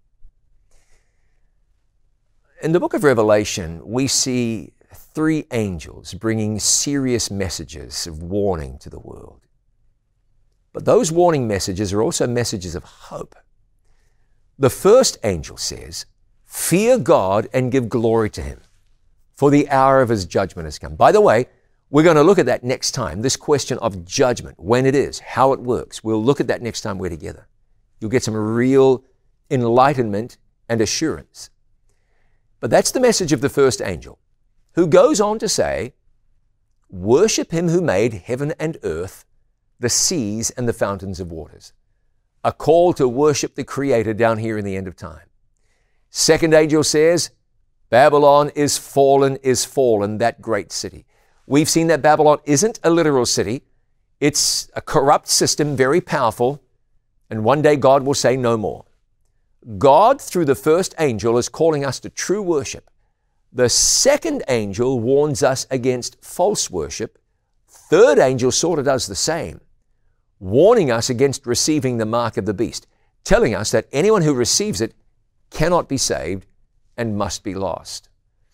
In the book of Revelation, we see three angels bringing serious messages of warning to the world. But those warning messages are also messages of hope. The first angel says, "Fear God and give glory to Him, for the hour of His judgment has come." By the way, we're going to look at that next time, this question of judgment, when it is, how it works. We'll look at that next time we're together. You'll get some real enlightenment and assurance. But that's the message of the first angel, who goes on to say, Worship him who made heaven and earth, the seas and the fountains of waters. A call to worship the Creator down here in the end of time. Second angel says, Babylon is fallen, is fallen, that great city. We've seen that Babylon isn't a literal city. It's a corrupt system, very powerful, and one day God will say no more. God, through the first angel, is calling us to true worship. The second angel warns us against false worship. Third angel sort of does the same, warning us against receiving the mark of the beast, telling us that anyone who receives it cannot be saved and must be lost.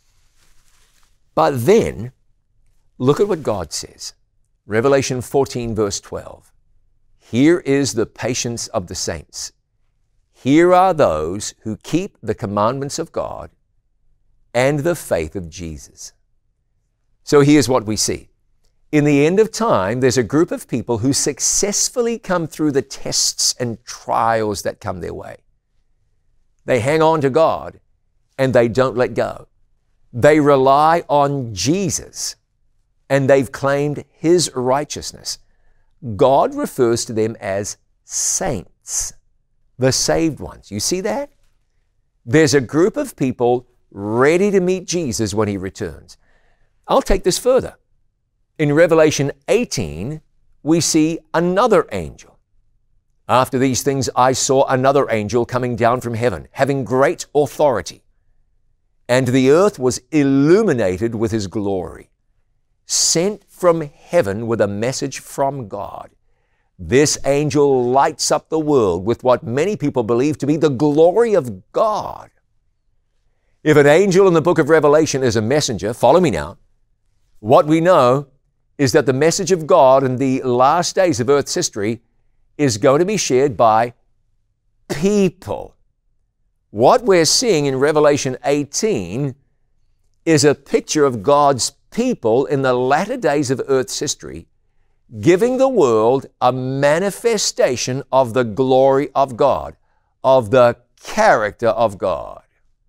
But then, look at what God says. Revelation fourteen, verse twelve. Here is the patience of the saints. Here are those who keep the commandments of God and the faith of Jesus. So here's what we see. In the end of time, there's a group of people who successfully come through the tests and trials that come their way. They hang on to God and they don't let go. They rely on Jesus and they've claimed his righteousness. God refers to them as saints, the saved ones. You see that? There's a group of people ready to meet Jesus when he returns. I'll take this further. In Revelation eighteen, we see another angel. After these things, I saw another angel coming down from heaven, having great authority. And the earth was illuminated with his glory, sent from heaven with a message from God. This angel lights up the world with what many people believe to be the glory of God. If an angel in the book of Revelation is a messenger, follow me now, what we know is that the message of God in the last days of Earth's history is going to be shared by people. What we're seeing in Revelation eighteen is a picture of God's people in the latter days of Earth's history, giving the world a manifestation of the glory of God, of the character of God.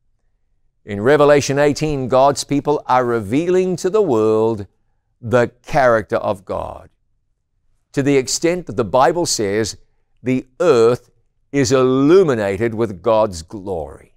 In Revelation eighteen, God's people are revealing to the world the character of God, to the extent that the Bible says the earth is illuminated with God's glory.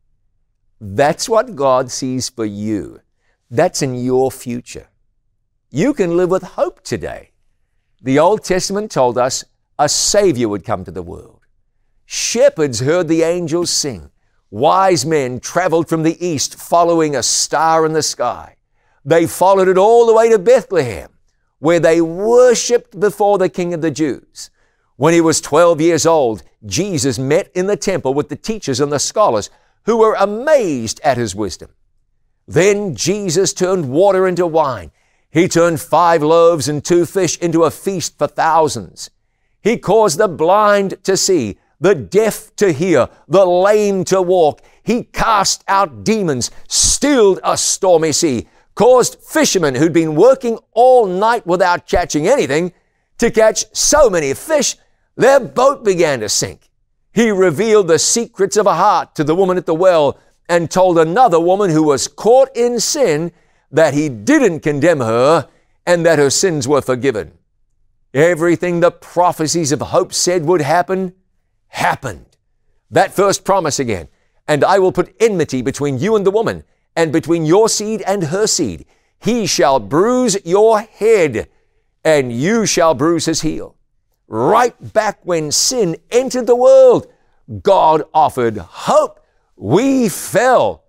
That's what God sees for you. That's in your future. You can live with hope today. The Old Testament told us a Savior would come to the world. Shepherds heard the angels sing. Wise men traveled from the east following a star in the sky. They followed it all the way to Bethlehem, where they worshiped before the King of the Jews. When he was twelve years old, Jesus met in the temple with the teachers and the scholars who were amazed at his wisdom. Then Jesus turned water into wine. He turned five loaves and two fish into a feast for thousands. He caused the blind to see, the deaf to hear, the lame to walk. He cast out demons, stilled a stormy sea, caused fishermen who'd been working all night without catching anything to catch so many fish, their boat began to sink. He revealed the secrets of a heart to the woman at the well and told another woman who was caught in sin that he didn't condemn her and that her sins were forgiven. Everything the prophecies of hope said would happen, happened. That first promise again, and I will put enmity between you and the woman, and between your seed and her seed. He shall bruise your head, and you shall bruise his heel. Right back when sin entered the world, God offered hope. We fell.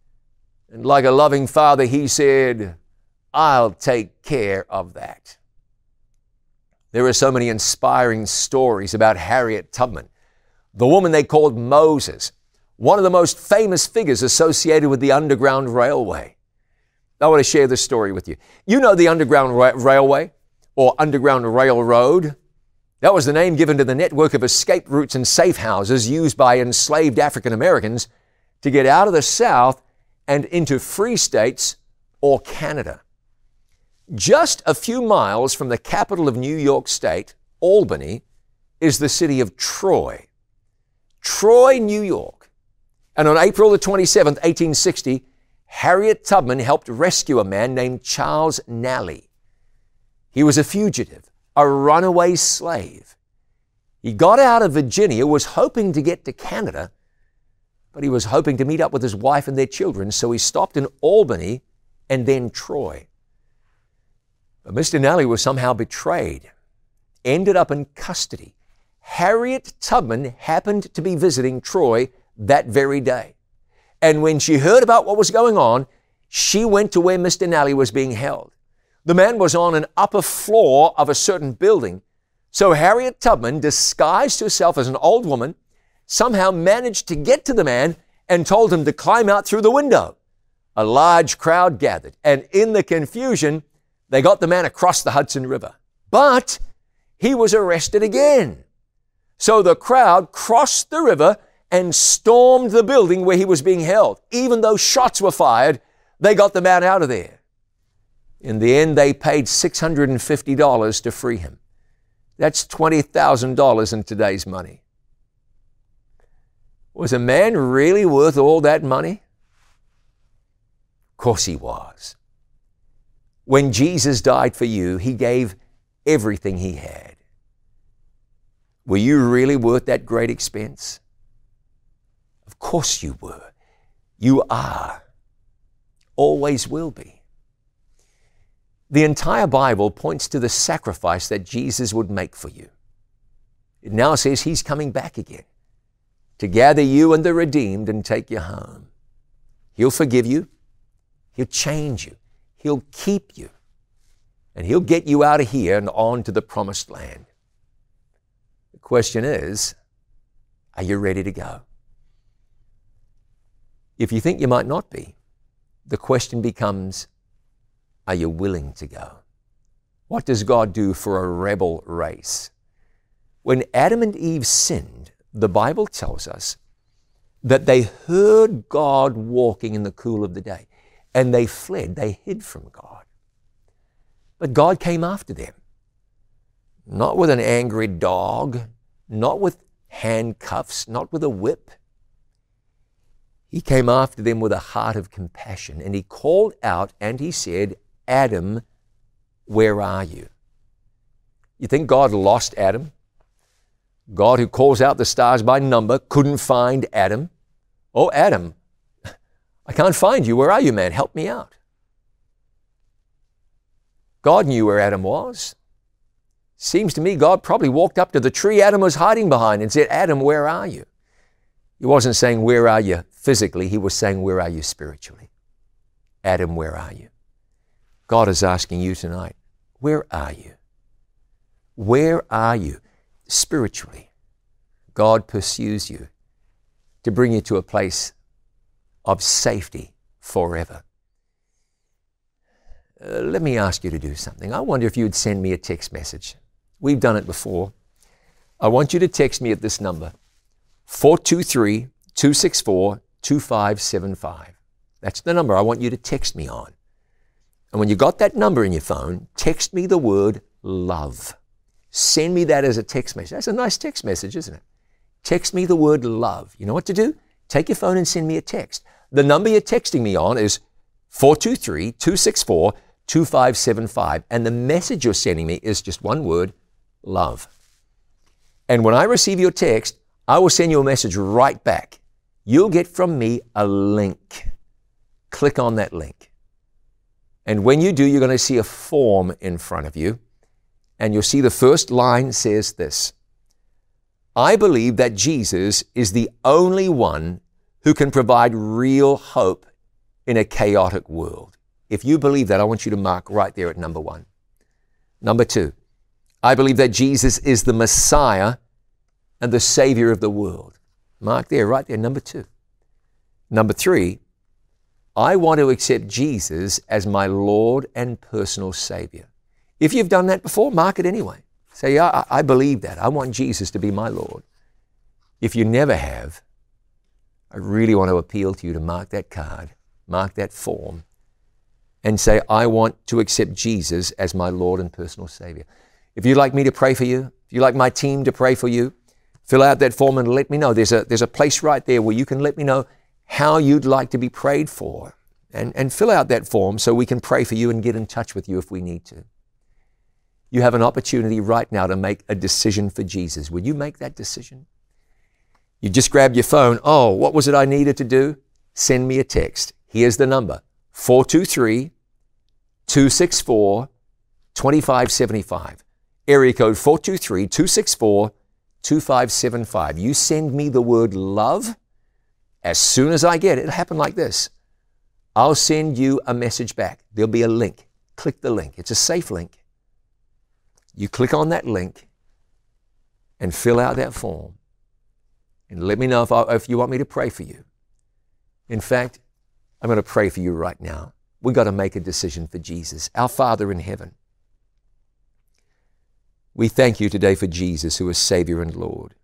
And like a loving father, he said, I'll take care of that. There are so many inspiring stories about Harriet Tubman, the woman they called Moses, one of the most famous figures associated with the Underground Railway. I want to share this story with you. You know the Underground Ra- Railway or Underground Railroad? That was the name given to the network of escape routes and safe houses used by enslaved African Americans to get out of the South and into free states or Canada. Just a few miles from the capital of New York State, Albany, is the city of Troy. Troy, New York. And on April the twenty-seventh, eighteen sixty, Harriet Tubman helped rescue a man named Charles Nally. He was a fugitive, a runaway slave. He got out of Virginia, was hoping to get to Canada, but he was hoping to meet up with his wife and their children, so he stopped in Albany and then Troy. But Mister Nally was somehow betrayed, ended up in custody. Harriet Tubman happened to be visiting Troy that very day. And when she heard about what was going on, she went to where Mister Nally was being held. The man was on an upper floor of a certain building. So Harriet Tubman disguised herself as an old woman, somehow managed to get to the man and told him to climb out through the window. A large crowd gathered, and in the confusion, they got the man across the Hudson River. But he was arrested again. So the crowd crossed the river and stormed the building where he was being held. Even though shots were fired, they got the man out of there. In the end, they paid six hundred fifty dollars to free him. That's twenty thousand dollars in today's money. Was a man really worth all that money? Of course he was. When Jesus died for you, he gave everything he had. Were you really worth that great expense? Of course you were. You are. Always will be. The entire Bible points to the sacrifice that Jesus would make for you. It now says he's coming back again to gather you and the redeemed and take you home. He'll forgive you. He'll change you. He'll keep you. And he'll get you out of here and on to the promised land. The question is, are you ready to go? If you think you might not be, the question becomes, are you willing to go? What does God do for a rebel race? When Adam and Eve sinned, the Bible tells us that they heard God walking in the cool of the day, and they fled, they hid from God. But God came after them, not with an angry dog, not with handcuffs, not with a whip. He came after them with a heart of compassion, and he called out and he said, Adam, where are you? You think God lost Adam? God, who calls out the stars by number, couldn't find Adam? Oh, Adam, I can't find you. Where are you, man? Help me out. God knew where Adam was. Seems to me God probably walked up to the tree Adam was hiding behind and said, Adam, where are you? He wasn't saying, where are you physically? He was saying, where are you spiritually? Adam, where are you? God is asking you tonight, where are you? Where are you spiritually? God pursues you to bring you to a place of safety forever. Uh, let me ask you to do something. I wonder if you would send me a text message. We've done it before. I want you to text me at this number, four two three, two six four, two five seven five. That's the number I want you to text me on. And when you got that number in your phone, text me the word love. Send me that as a text message. That's a nice text message, isn't it? Text me the word love. You know what to do? Take your phone and send me a text. The number you're texting me on is four two three, two six four, two five seven five. And the message you're sending me is just one word, love. And when I receive your text, I will send you a message right back. You'll get from me a link. Click on that link. And when you do, you're going to see a form in front of you. And you'll see the first line says this: I believe that Jesus is the only one who can provide real hope in a chaotic world. If you believe that, I want you to mark right there at number one. Number two, I believe that Jesus is the Messiah and the Savior of the world. Mark there, right there, number two. Number three, I want to accept Jesus as my Lord and personal Savior. If you've done that before, mark it anyway. Say, yeah, I, I believe that. I want Jesus to be my Lord. If you never have, I really want to appeal to you to mark that card, mark that form, and say, I want to accept Jesus as my Lord and personal Savior. If you'd like me to pray for you, if you'd like my team to pray for you, fill out that form and let me know. There's a, there's a place right there where you can let me know how you'd like to be prayed for. And, and fill out that form so we can pray for you and get in touch with you if we need to. You have an opportunity right now to make a decision for Jesus. Will you make that decision? You just grabbed your phone. Oh, what was it I needed to do? Send me a text. Here's the number, four two three, two six four, two five seven five. Area code four two three, two six four, two five seven five. You send me the word love. As soon as I get it, it'll happen like this. I'll send you a message back. There'll be a link. Click the link. It's a safe link. You click on that link and fill out that form. And let me know if, I, if you want me to pray for you. In fact, I'm going to pray for you right now. We've got to make a decision for Jesus. Our Father in heaven, we thank you today for Jesus, who is Savior and Lord.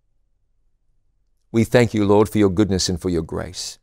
We thank you, Lord, for your goodness and for your grace,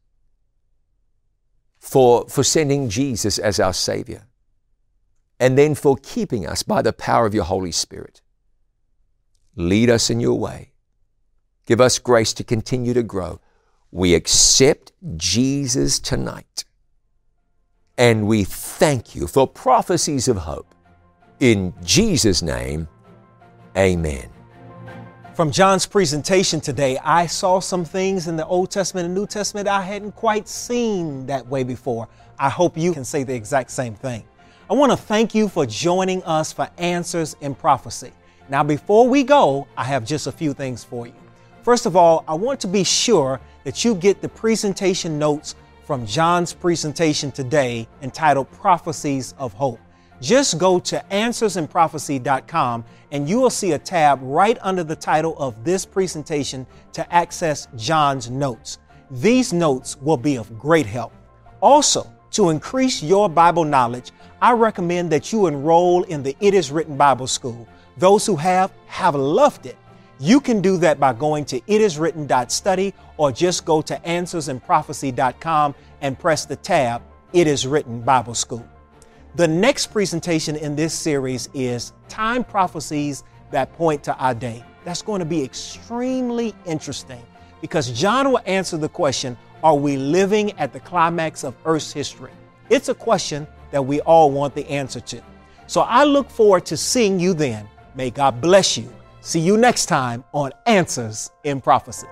for, for sending Jesus as our Savior, and then for keeping us by the power of your Holy Spirit. Lead us in your way. Give us grace to continue to grow. We accept Jesus tonight, and we thank you for prophecies of hope. In Jesus' name, amen. From John's presentation today, I saw some things in the Old Testament and New Testament I hadn't quite seen that way before. I hope you can say the exact same thing. I want to thank you for joining us for Answers in Prophecy. Now, before we go, I have just a few things for you. First of all, I want to be sure that you get the presentation notes from John's presentation today entitled Prophecies of Hope. Just go to answers in prophecy dot com and you will see a tab right under the title of this presentation to access John's notes. These notes will be of great help. Also, to increase your Bible knowledge, I recommend that you enroll in the It Is Written Bible School. Those who have, have loved it. You can do that by going to it is written dot study or just go to answers in prophecy dot com and press the tab It Is Written Bible School. The next presentation in this series is Time Prophecies That Point to Our Day. That's going to be extremely interesting because John will answer the question, are we living at the climax of Earth's history? It's a question that we all want the answer to. So I look forward to seeing you then. May God bless you. See you next time on Answers in Prophecy.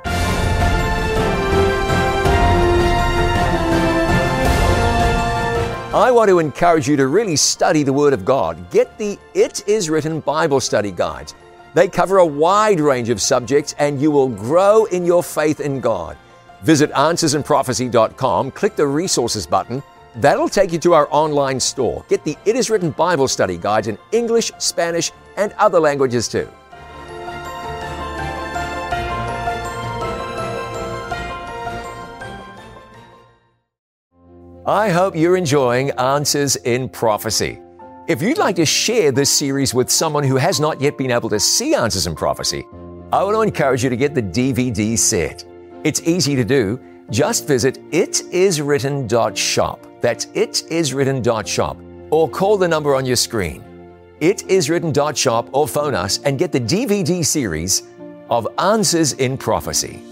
I want to encourage you to really study the Word of God. Get the It Is Written Bible Study Guides. They cover a wide range of subjects and you will grow in your faith in God. Visit answers in prophecy dot com, click the resources button. That'll take you to our online store. Get the It Is Written Bible Study Guides in English, Spanish, and other languages too. I hope you're enjoying Answers in Prophecy. If you'd like to share this series with someone who has not yet been able to see Answers in Prophecy, I want to encourage you to get the D V D set. It's easy to do. Just visit it is written dot shop. That's it is written dot shop. Or call the number on your screen. it is written dot shop or phone us and get the D V D series of Answers in Prophecy.